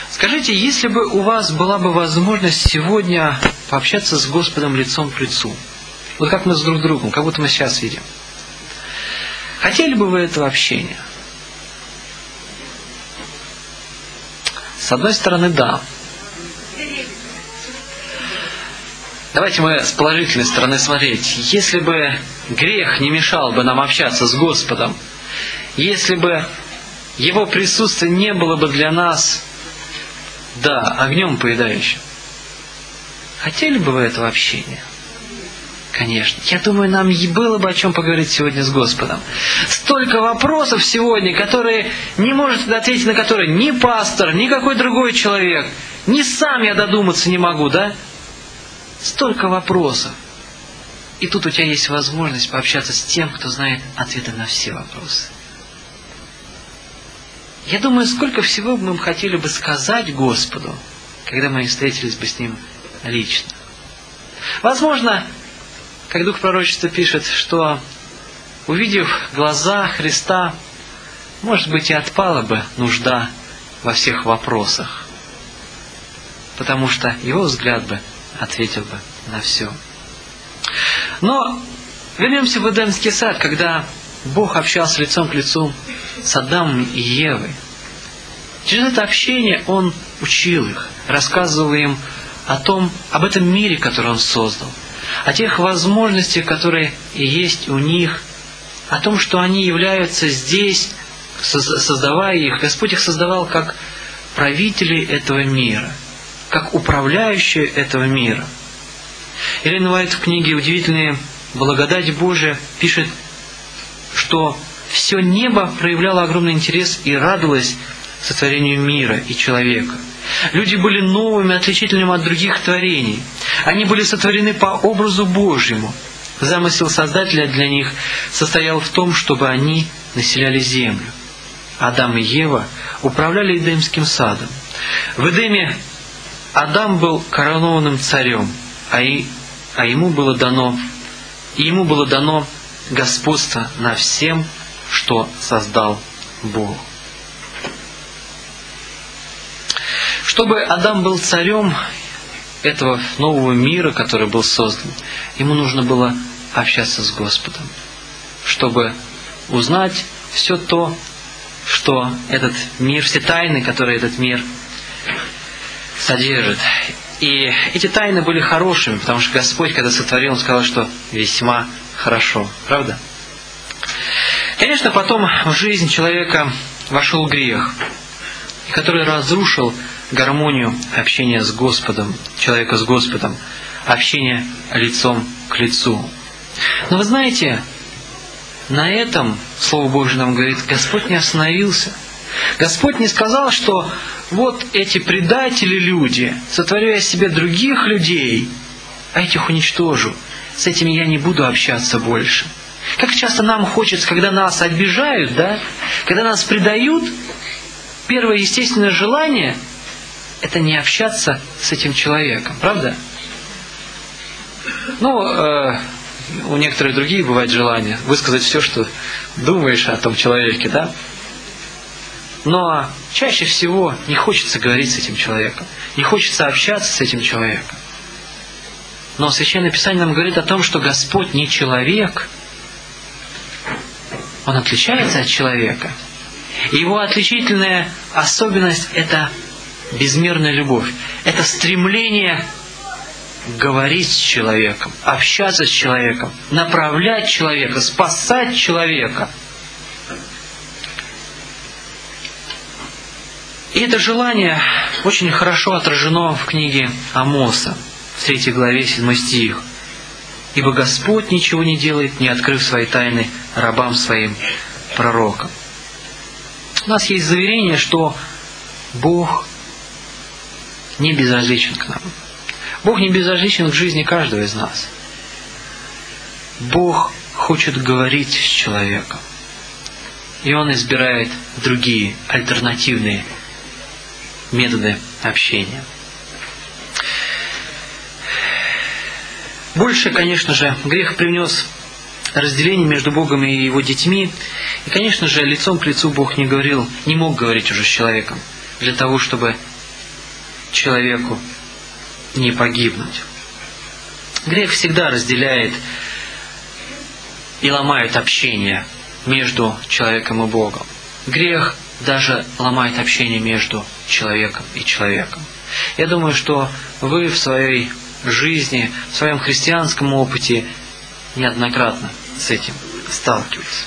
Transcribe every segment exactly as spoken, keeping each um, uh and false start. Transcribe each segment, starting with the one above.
Скажите, если бы у вас была бы возможность сегодня пообщаться с Господом лицом к лицу, вот как мы с друг другом, как будто мы сейчас видим, хотели бы вы этого общения? С одной стороны, да. Давайте мы с положительной стороны смотреть. Если бы грех не мешал бы нам общаться с Господом, если бы Его присутствие не было бы для нас, да, огнем поедающим, хотели бы вы этого общения? Конечно. Я думаю, нам и было бы о чем поговорить сегодня с Господом. Столько вопросов сегодня, которые не может ответить, на которые ни пастор, ни какой другой человек, ни сам я додуматься не могу, да? Столько вопросов. И тут у тебя есть возможность пообщаться с тем, кто знает ответы на все вопросы. Я думаю, сколько всего мы хотели бы сказать Господу, когда мы встретились бы с Ним лично. Возможно, как Дух Пророчества пишет, что, увидев глаза Христа, может быть, и отпала бы нужда во всех вопросах, потому что Его взгляд бы ответил бы на все. Но вернемся в Эдемский сад, когда Бог общался лицом к лицу с Адамом и Евой. Через это общение Он учил их, рассказывал им о том, об этом мире, который Он создал, о тех возможностях, которые и есть у них, о том, что они являются здесь, создавая их. Господь их создавал как правители этого мира, как управляющие этого мира. Эллен Уайт в книге «Удивительная благодать Божия» пишет, что все небо проявляло огромный интерес и радовалось сотворению мира и человека. Люди были новыми, отличительными от других творений. Они были сотворены по образу Божьему. Замысел Создателя для них состоял в том, чтобы они населяли землю. Адам и Ева управляли Эдемским садом. В Эдеме Адам был коронованным царем, а, и, а ему было дано, и ему было дано господство над всем, что создал Бог. Чтобы Адам был царем этого нового мира, который был создан, ему нужно было общаться с Господом, чтобы узнать все то, что этот мир, все тайны, которые этот мир содержит. И эти тайны были хорошими, потому что Господь, когда сотворил, Он сказал, что весьма хорошо. Правда? Конечно, потом в жизнь человека вошел грех, который разрушил гармонию общения с Господом, человека с Господом, общение лицом к лицу. Но вы знаете, на этом, Слово Божье нам говорит, Господь не остановился. Господь не сказал, что вот эти предатели люди, сотворю я себе других людей, а этих уничтожу. С этими я не буду общаться больше. Как часто нам хочется, когда нас обижают, да, когда нас предают, первое естественное желание – это не общаться с этим человеком, правда? Ну, э, у некоторых других бывает желание высказать все, что думаешь о том человеке, да? Но чаще всего не хочется говорить с этим человеком, не хочется общаться с этим человеком. Но Священное Писание нам говорит о том, что Господь не человек, Он отличается от человека. И Его отличительная особенность – это безмерная любовь. Это стремление говорить с человеком, общаться с человеком, направлять человека, спасать человека. И это желание очень хорошо отражено в книге Амоса, в третьей главе, седьмой стих. «Ибо Господь ничего не делает, не открыв свои тайны рабам своим пророкам». У нас есть заверение, что Бог не безразличен к нам. Бог не безразличен к жизни каждого из нас. Бог хочет говорить с человеком. И Он избирает другие, альтернативные методы общения. Больше, конечно же, грех привнес разделение между Богом и Его детьми. И, конечно же, лицом к лицу Бог не говорил, не мог говорить уже с человеком, для того, чтобы человеку не погибнуть. Грех всегда разделяет и ломает общение между человеком и Богом. Грех даже ломает общение между человеком и человеком. Я думаю, что вы в своей жизни, в своем христианском опыте неоднократно с этим сталкивались.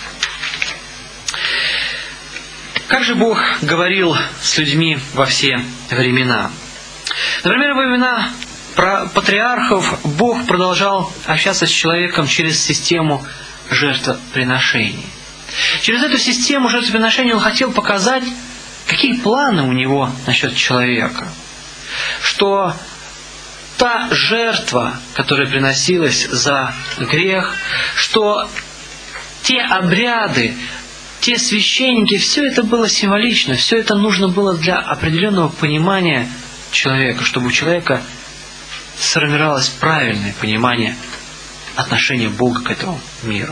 Как же Бог говорил с людьми во все времена? Например, во времена патриархов Бог продолжал общаться с человеком через систему жертвоприношений. Через эту систему жертвоприношений Он хотел показать, какие планы у Него насчет человека. Что та жертва, которая приносилась за грех, что те обряды, те священники, все это было символично, все это нужно было для определенного понимания человека, чтобы у человека сформировалось правильное понимание отношения Бога к этому миру.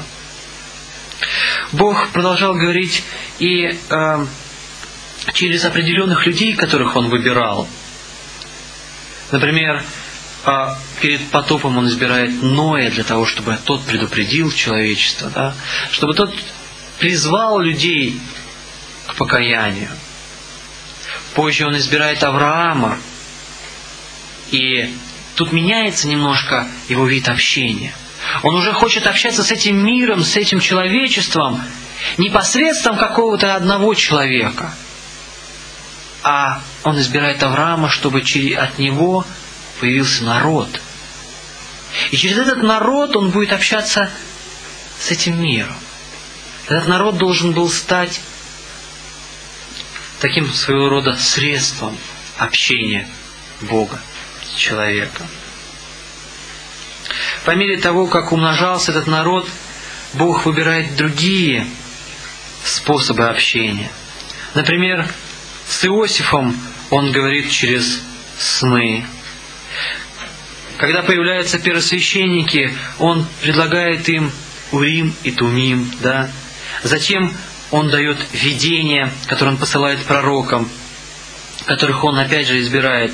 Бог продолжал говорить и э, через определенных людей, которых Он выбирал. Например, э, перед потопом Он избирает Ноя для того, чтобы тот предупредил человечество, да? Чтобы тот призвал людей к покаянию. Позже Он избирает Авраама, и тут меняется немножко его вид общения. Он уже хочет общаться с этим миром, с этим человечеством не посредством какого-то одного человека, а Он избирает Авраама, чтобы от него появился народ. И через этот народ Он будет общаться с этим миром. Этот народ должен был стать таким своего рода средством общения Бога с человеком. По мере того, как умножался этот народ, Бог выбирает другие способы общения. Например, с Иосифом Он говорит через сны. Когда появляются первосвященники, Он предлагает им Урим и Тумим, да? Затем Он дает видения, которые Он посылает пророкам, которых Он опять же избирает.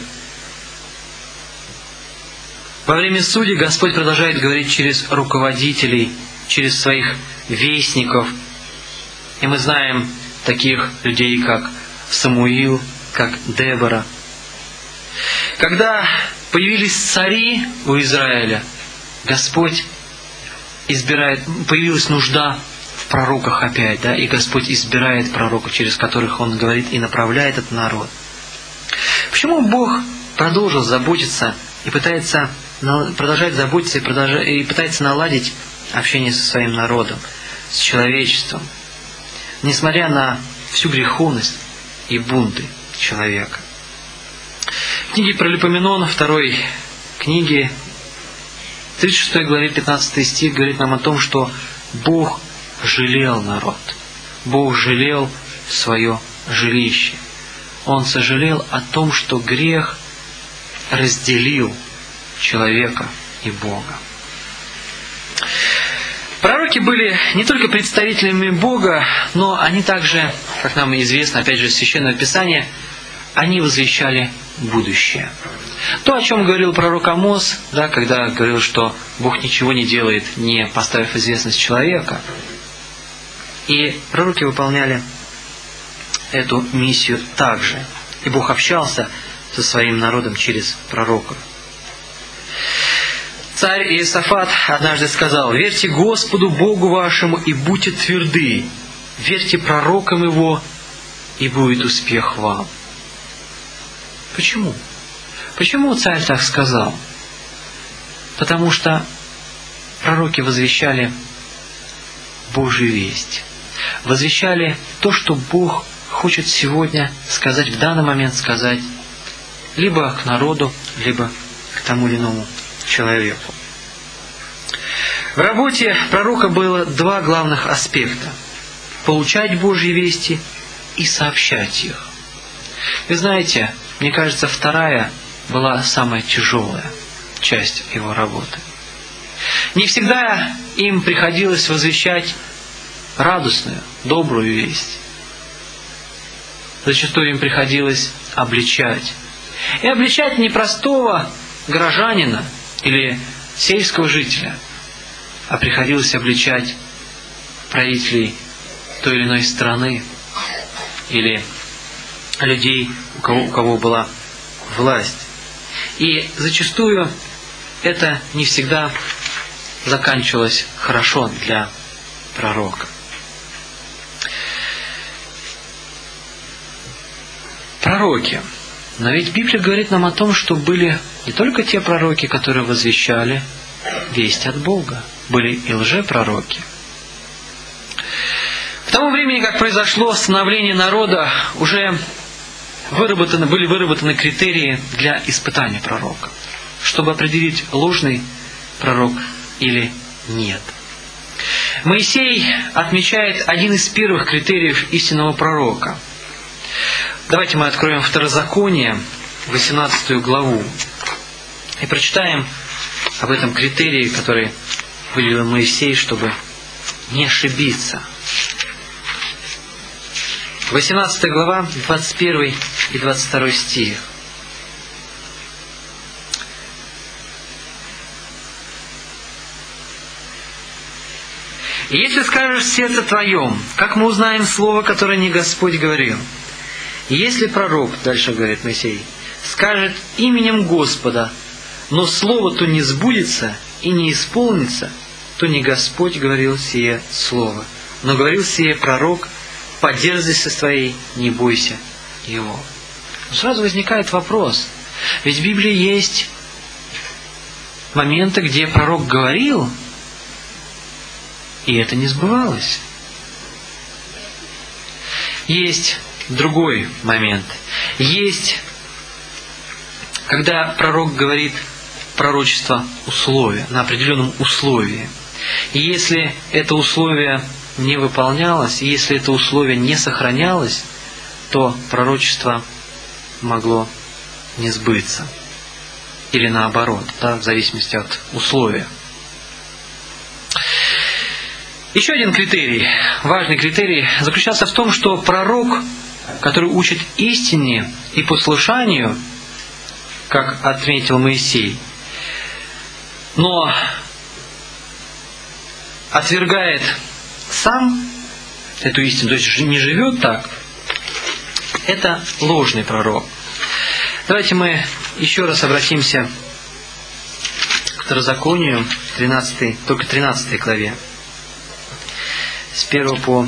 Во время судей Господь продолжает говорить через руководителей, через своих вестников. И мы знаем таких людей, как Самуил, как Дебора. Когда появились цари у Израиля, Господь избирает, появилась нужда в пророках опять, да, и Господь избирает пророков, через которых Он говорит и направляет этот народ. Почему Бог продолжил заботиться и пытается продолжать заботиться и, продолжать, и пытается наладить общение со своим народом, с человечеством, несмотря на всю греховность и бунты человека? В книге Паралипоменон, второй книге, тридцать шестой главе, пятнадцатый стих, говорит нам о том, что Бог жалел народ. Бог жалел свое жилище. Он сожалел о том, что грех разделил человека и Бога. Пророки были не только представителями Бога, но они также, как нам известно, опять же, из Священного Писания, они возвещали будущее. То, о чем говорил пророк Амос, да, когда говорил, что Бог ничего не делает, не поставив известность человека. И пророки выполняли эту миссию также. И Бог общался со своим народом через пророков. Царь Иосафат однажды сказал: «Верьте Господу Богу вашему и будьте тверды, верьте пророкам Его, и будет успех вам». Почему? Почему царь так сказал? Потому что пророки возвещали Божью весть, возвещали то, что Бог хочет сегодня сказать, в данный момент сказать, либо к народу, либо к тому или иному человеку. В работе пророка было два главных аспекта: получать Божьи вести и сообщать их. Вы знаете, мне кажется, вторая была самая тяжелая часть его работы. Не всегда им приходилось возвещать радостную, добрую весть. Зачастую им приходилось обличать. И обличать не простого горожанина или сельского жителя, а приходилось обличать правителей той или иной страны или людей, у кого, у кого была власть. И зачастую это не всегда заканчивалось хорошо для пророка. Пророки. Но ведь Библия говорит нам о том, что были не только те пророки, которые возвещали весть от Бога. Были и лжепророки. К тому времени, как произошло становление народа, уже выработаны, были выработаны критерии для испытания пророка, чтобы определить, ложный пророк или нет. Моисей отмечает один из первых критериев истинного пророка. Давайте мы откроем Второзаконие, восемнадцатую главу, и прочитаем об этом критерии, который выделил Моисей, чтобы не ошибиться. восемнадцатая глава, двадцать первый и двадцать второй стих. «И если скажешь в сердце твоем, как мы узнаем слово, которое не Господь говорил? И если пророк, дальше говорит Моисей, скажет именем Господа, но слово то не сбудется и не исполнится, то не Господь говорил сие слово, но говорил сие пророк, по дерзости своей не бойся его». Сразу возникает вопрос, ведь в Библии есть моменты, где пророк говорил, и это не сбывалось. Есть другой момент. Есть, когда пророк говорит пророчество условия, на определенном условии. И если это условие не выполнялось, и если это условие не сохранялось, то пророчество могло не сбыться. Или наоборот, да, в зависимости от условия. Еще один критерий, важный критерий, заключался в том, что пророк, который учит истине и послушанию, как отметил Моисей, но отвергает сам эту истину, то есть не живет так, это ложный пророк. Давайте мы еще раз обратимся к Второзаконию, тринадцатой, только тринадцатой главе. С первого по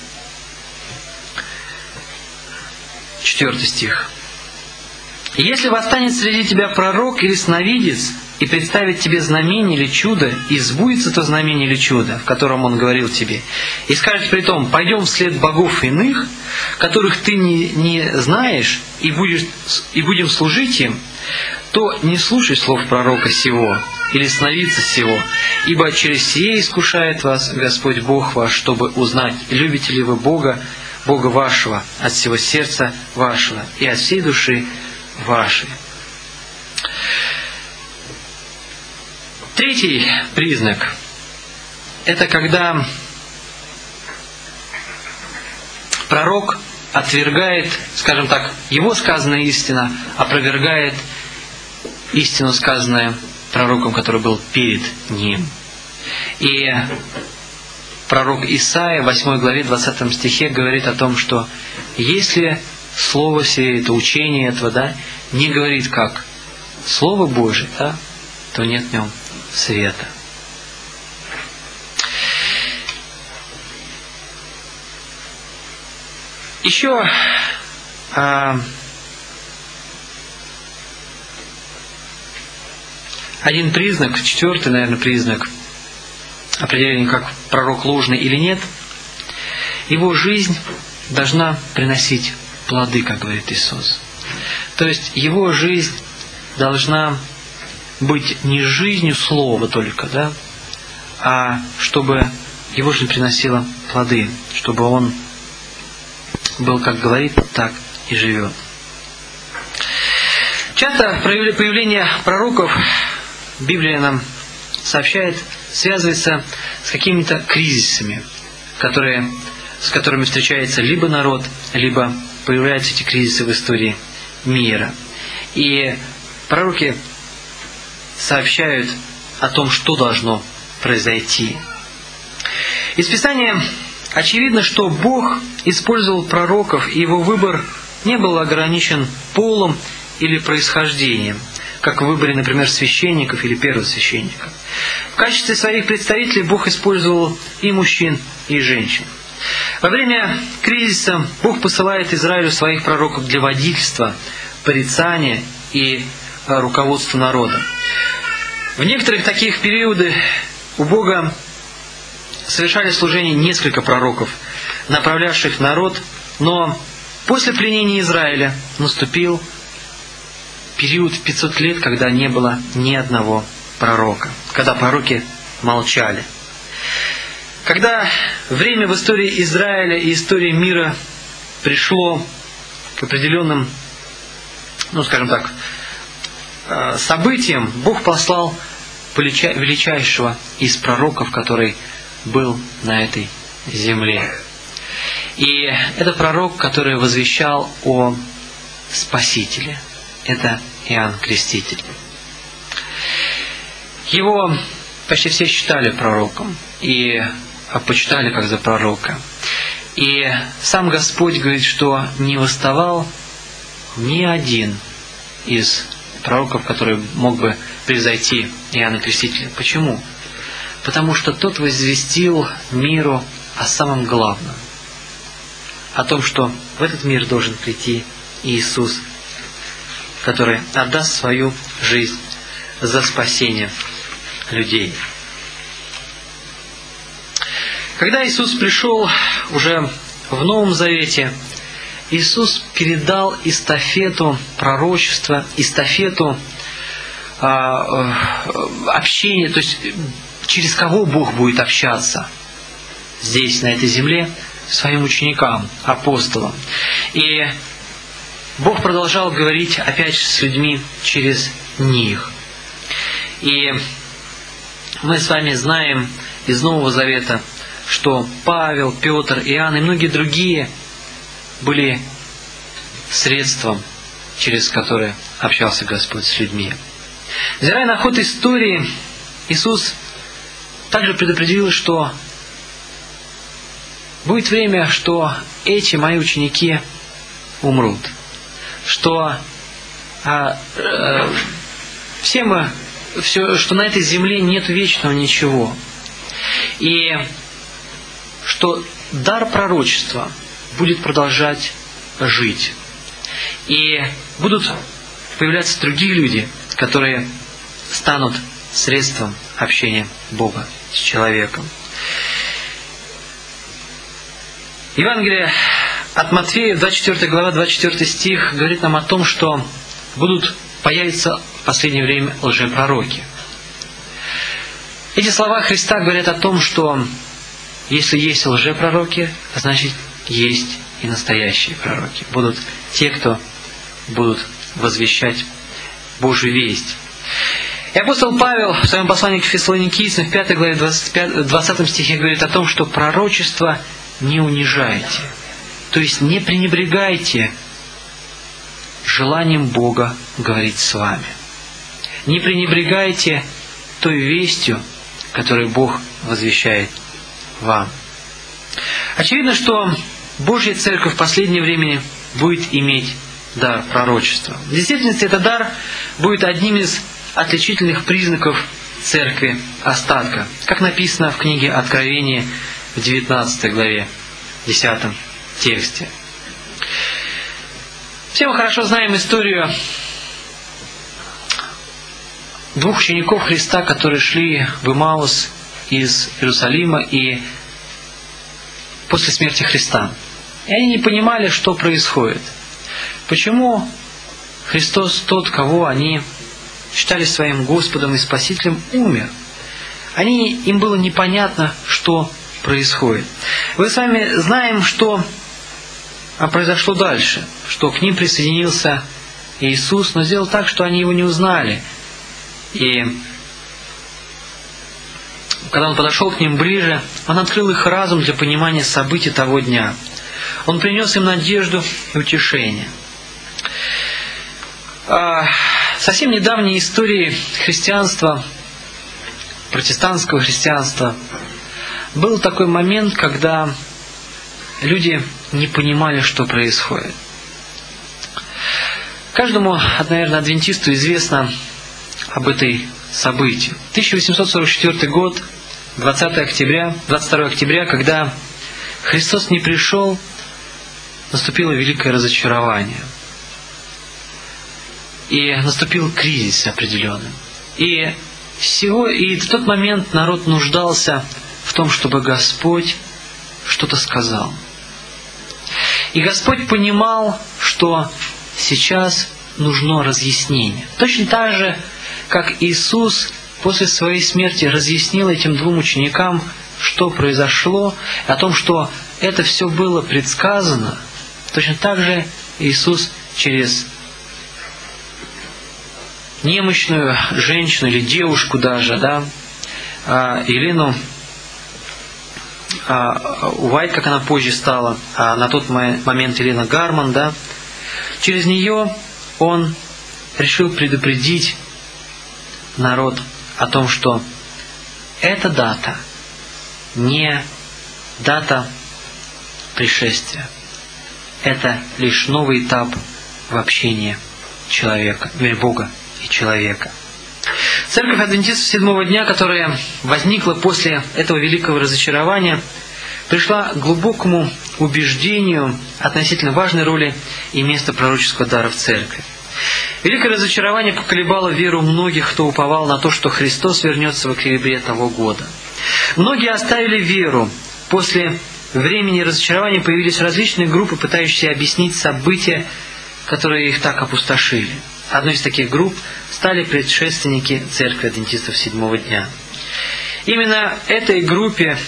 четвертый стих. «И если восстанет среди тебя пророк или сновидец, и представит тебе знамение или чудо, и сбудется то знамение или чудо, в котором он говорил тебе, и скажет при том, пойдем вслед богов иных, которых ты не, не знаешь, и, будешь, и будем служить им, то не слушай слов пророка сего, или сновидца сего, ибо через сие искушает вас Господь Бог ваш, чтобы узнать, любите ли вы Бога, Бога вашего, от всего сердца вашего и от всей души вашей». Третий признак – это когда пророк отвергает, скажем так, его сказанная истина, опровергает истину, сказанную пророком, который был перед ним. И пророк Исаия в восьмой главе двадцатом стихе говорит о том, что если слово сие, это учение этого, да, не говорит как Слово Божие, да, то нет в нем света. Еще а, один признак, четвертый, наверное, признак определения, как пророк ложный или нет, его жизнь должна приносить плоды, как говорит Иисус. То есть его жизнь должна быть не жизнью слова только, да, а чтобы его жизнь приносила плоды, чтобы он был, как говорит, так и живет. Часто появление пророков, Библия нам сообщает, связывается с какими-то кризисами, которые, с которыми встречается либо народ, либо появляются эти кризисы в истории мира. И пророки сообщают о том, что должно произойти. Из Писания очевидно, что Бог использовал пророков, и его выбор не был ограничен полом или происхождением, как в выборе, например, священников или первосвященников. В качестве своих представителей Бог использовал и мужчин, и женщин. Во время кризиса Бог посылает Израилю своих пророков для водительства, порицания и руководства народом. В некоторых таких периоды у Бога совершали служение несколько пророков, направлявших народ, но после пленения Израиля наступил период в пятьсот лет, когда не было ни одного пророка, когда пророки молчали. Когда время в истории Израиля и истории мира пришло к определенным, ну скажем так, событиям, Бог послал величайшего из пророков, который был на этой земле. И это пророк, который возвещал о Спасителе. Это Иоанн Креститель. Его почти все считали пророком и почитали как за пророка. И сам Господь говорит, что не восставал ни один из пророков, который мог бы превзойти Иоанна Крестителя. Почему? Потому что тот возвестил миру о самом главном, о том, что в этот мир должен прийти Иисус, который отдаст свою жизнь за спасение людей. Когда Иисус пришел уже в Новом Завете, Иисус передал эстафету пророчества, эстафету а, общения, то есть через кого Бог будет общаться здесь, на этой земле, своим ученикам, апостолам. И Бог продолжал говорить опять с людьми через них. И мы с вами знаем из Нового Завета, что Павел, Петр, Иоанн и многие другие были средством, через которое общался Господь с людьми. Взирая на ход истории, Иисус также предупредил, что будет время, что эти мои ученики умрут, что а, а, все мы, все, что на этой земле нет вечного ничего, и что дар пророчества будет продолжать жить, и будут появляться другие люди, которые станут средством общения Бога с человеком. Евангелие от Матфея, двадцать четвёртая глава, двадцать четвёртый стих, говорит нам о том, что будут появиться в последнее время лжепророки. Эти слова Христа говорят о том, что если есть лжепророки, значит есть и настоящие пророки. Будут те, кто будут возвещать Божью весть. И апостол Павел в своем послании к Фессалоникийцам в пятой главе двадцатом стихе говорит о том, что пророчество не унижайте, то есть не пренебрегайте желанием Бога говорить с вами. Не пренебрегайте той вестью, которую Бог возвещает вам. Очевидно, что Божья Церковь в последнее время будет иметь дар пророчества. В действительности этот дар будет одним из отличительных признаков Церкви остатка, как написано в книге Откровения в девятнадцатой главе, десятом тексте. Все мы хорошо знаем историю двух учеников Христа, которые шли в Эмаус из Иерусалима и после смерти Христа. И они не понимали, что происходит. Почему Христос, тот, кого они считали своим Господом и Спасителем, умер? Они, им было непонятно, что происходит. Мы с вами знаем, что произошло дальше, что к ним присоединился Иисус, но сделал так, что они Его не узнали. И когда Он подошел к ним ближе, Он открыл их разум для понимания событий того дня. Он принес им надежду и утешение. В совсем недавней истории христианства, протестантского христианства, был такой момент, когда люди не понимали, что происходит. Каждому, наверное, адвентисту известно об этой событии. тысяча восемьсот сорок четвёртый год, двадцатое октября, двадцать второе октября, когда Христос не пришел, наступило великое разочарование. И наступил кризис определенный. И, всего, и в тот момент народ нуждался в том, чтобы Господь что-то сказал. И Господь понимал, что сейчас нужно разъяснение. Точно так же, как Иисус после своей смерти разъяснил этим двум ученикам, что произошло, о том, что это все было предсказано, точно так же Иисус через немощную женщину или девушку даже, да, Елену Уайт, как она позже стала, а на тот момент Елена Гарман, да, через нее он решил предупредить народ о том, что эта дата не дата пришествия. Это лишь новый этап в общении человека, Бога и человека. Церковь адвентистов седьмого дня, которая возникла после этого великого разочарования, пришла к глубокому убеждению относительно важной роли и места пророческого дара в церкви. Великое разочарование поколебало веру многих, кто уповал на то, что Христос вернется в октябре того года. Многие оставили веру. После времени разочарования появились различные группы, пытающиеся объяснить события, которые их так опустошили. Одной из таких групп стали предшественники Церкви адвентистов седьмого дня. Именно этой группе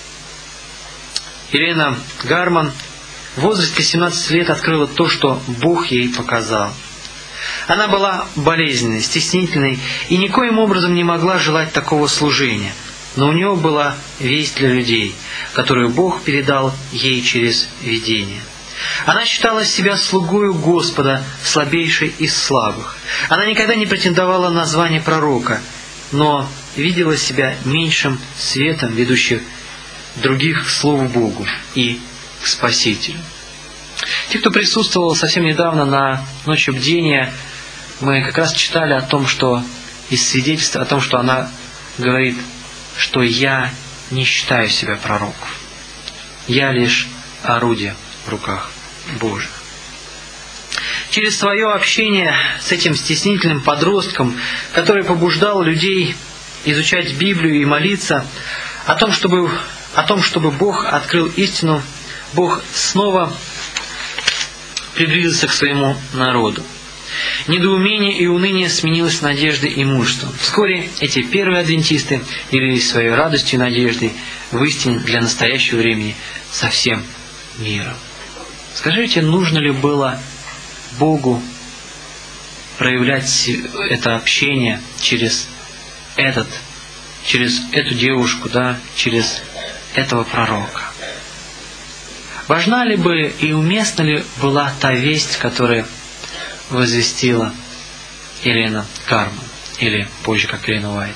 Елена Гарман в возрасте семнадцати лет открыла то, что Бог ей показал. Она была болезненной, стеснительной и никоим образом не могла желать такого служения. Но у нее была весть для людей, которую Бог передал ей через видение. Она считала себя слугою Господа, слабейшей из слабых. Она никогда не претендовала на звание пророка, но видела себя меньшим светом, ведущих других к Слову Богу и к Спасителю. Те, кто присутствовал совсем недавно на Ночи бдения, мы как раз читали о том, что из свидетельства о том, что она говорит, что я не считаю себя пророком. Я лишь орудие в руках Божьих. Через свое общение с этим стеснительным подростком, который побуждал людей изучать Библию и молиться о том, чтобы, о том, чтобы Бог открыл истину, Бог снова приблизился к своему народу. Недоумение и уныние сменилось надеждой и мужеством. Вскоре эти первые адвентисты делились своей радостью и надеждой в истине для настоящего времени со всем миром. Скажите, нужно ли было Богу проявлять это общение через этот, через эту девушку, да, через этого пророка? Важна ли бы и уместна ли была та весть, которая возвестила Елена Гарман, или позже как Елена Уайт?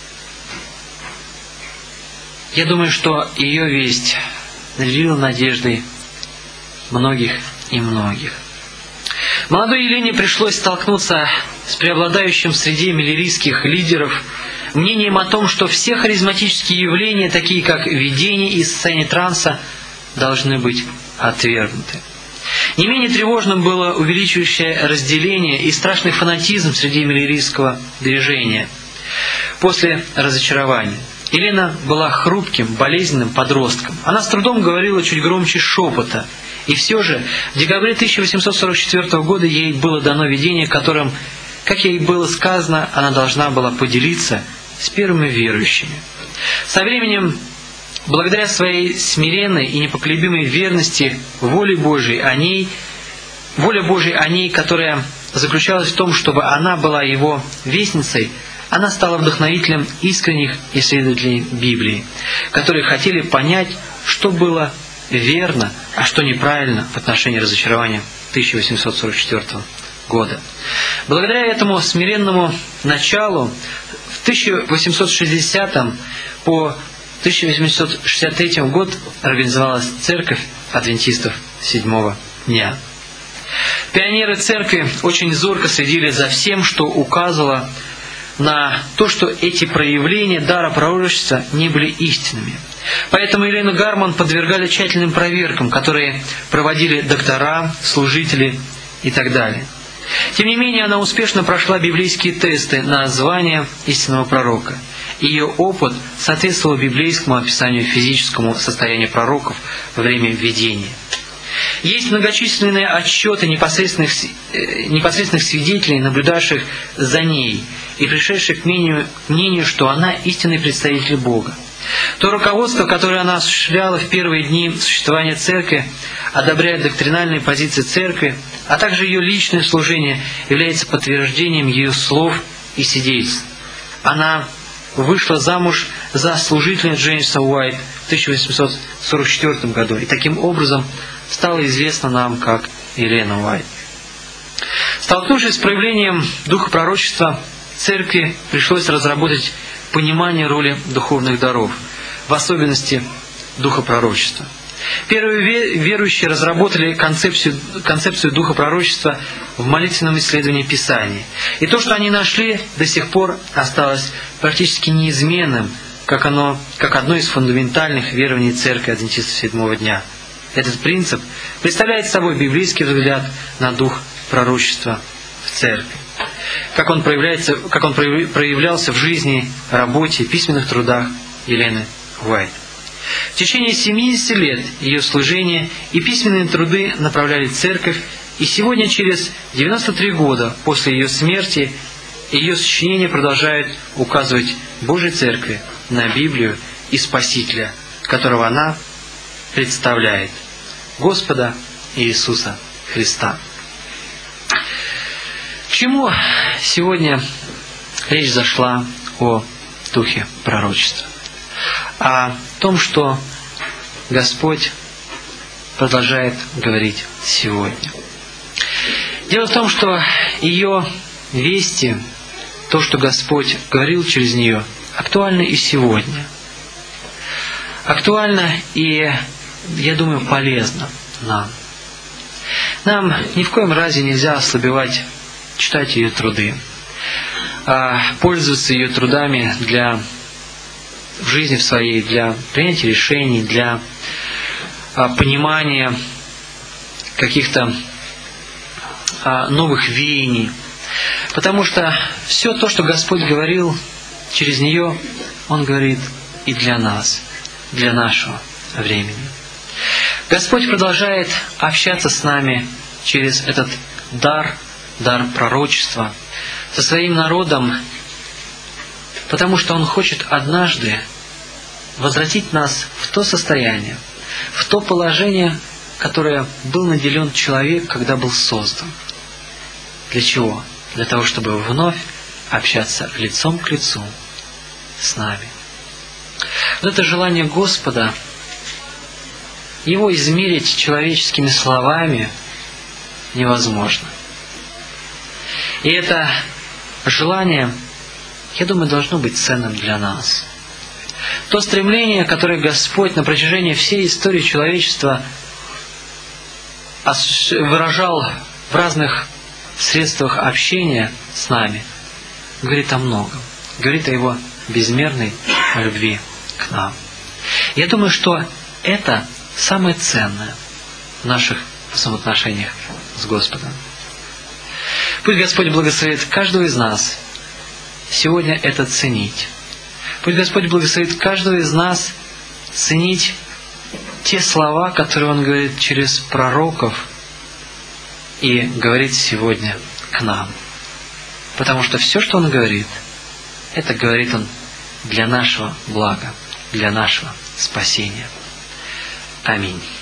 Я думаю, что ее весть наделила надеждой многих и многих. Молодой Елене пришлось столкнуться с преобладающим среди миллерийских лидеров мнением о том, что все харизматические явления, такие как видение и состояние транса, должны быть отвергнуты. Не менее тревожным было увеличивающее разделение и страшный фанатизм среди миллерийского движения после разочарования. Елена была хрупким, болезненным подростком. Она с трудом говорила чуть громче шепота. И все же в декабре тысяча восемьсот сорок четвёртого года ей было дано видение, которым, как ей было сказано, она должна была поделиться с первыми верующими. Со временем, благодаря своей смиренной и непоколебимой верности воле Божией о ней, воля Божьей о ней, которая заключалась в том, чтобы она была его вестницей, она стала вдохновителем искренних исследователей Библии, которые хотели понять, что было верно, а что неправильно в отношении разочарования тысяча восемьсот сорок четвёртого года. Благодаря этому смиренному началу в тысяча восемьсот шестидесятом по тысяча восемьсот шестьдесят третий год организовалась Церковь Адвентистов Седьмого Дня. Пионеры Церкви очень зорко следили за всем, что указывало на то, что эти проявления дара пророчества не были истинными. Поэтому Елену Гарман подвергали тщательным проверкам, которые проводили доктора, служители и так далее. Тем не менее, она успешно прошла библейские тесты на звание истинного пророка. Ее опыт соответствовал библейскому описанию физическому состоянию пророков во время видения. Есть многочисленные отчеты непосредственных, непосредственных свидетелей, наблюдавших за ней и пришедших к мнению, мнению, что она истинный представитель Бога. То руководство, которое она осуществляла в первые дни существования Церкви, одобряет доктринальные позиции Церкви, а также ее личное служение является подтверждением ее слов и свидетельств. Она вышла замуж за служителя Джеймса Уайт в тысяча восемьсот сорок четвёртом году, и таким образом стала известна нам как Елена Уайт. Столкнувшись с проявлением духа пророчества, Церкви пришлось разработать понимание роли духовных даров, в особенности духа пророчества. Первые верующие разработали концепцию, концепцию духа пророчества в молитвенном исследовании Писания. И то, что они нашли, до сих пор осталось практически неизменным, как, оно, как одно из фундаментальных верований Церкви Адвентистов Седьмого Дня. Этот принцип представляет собой библейский взгляд на дух пророчества в Церкви. Как он, проявляется, как он проявлялся в жизни, работе, письменных трудах Елены Уайт. В течение семидесяти лет ее служения и письменные труды направляли Церковь, и сегодня, через девяносто три года после ее смерти, ее сочинения продолжают указывать Божьей Церкви на Библию и Спасителя, которого она представляет, Господа Иисуса Христа. К чему сегодня речь зашла о духе пророчества? О том, что Господь продолжает говорить сегодня. Дело в том, что ее вести, то, что Господь говорил через нее, актуально и сегодня. Актуально и, я думаю, полезно нам. Нам ни в коем разе нельзя ослабевать, читать ее труды, а пользоваться ее трудами для в жизни в своей, для принятия решений, для а, понимания каких-то а, новых веяний. Потому что все то, что Господь говорил через нее, Он говорит и для нас, для нашего времени. Господь продолжает общаться с нами через этот дар, дар пророчества, со своим народом, потому что Он хочет однажды возвратить нас в то состояние, в то положение, которое был наделен человек, когда был создан. Для чего? Для того, чтобы вновь общаться лицом к лицу с нами. Вот это желание Господа, его измерить человеческими словами невозможно. И это желание, я думаю, должно быть ценным для нас. То стремление, которое Господь на протяжении всей истории человечества выражал в разных средствах общения с нами, говорит о многом. Говорит о Его безмерной любви к нам. Я думаю, что это самое ценное в наших взаимоотношениях с Господом. Пусть Господь благословит каждого из нас сегодня это ценить. Пусть Господь благословит каждого из нас ценить те слова, которые Он говорит через пророков и говорит сегодня к нам. Потому что все, что Он говорит, это говорит Он для нашего блага, для нашего спасения. Аминь.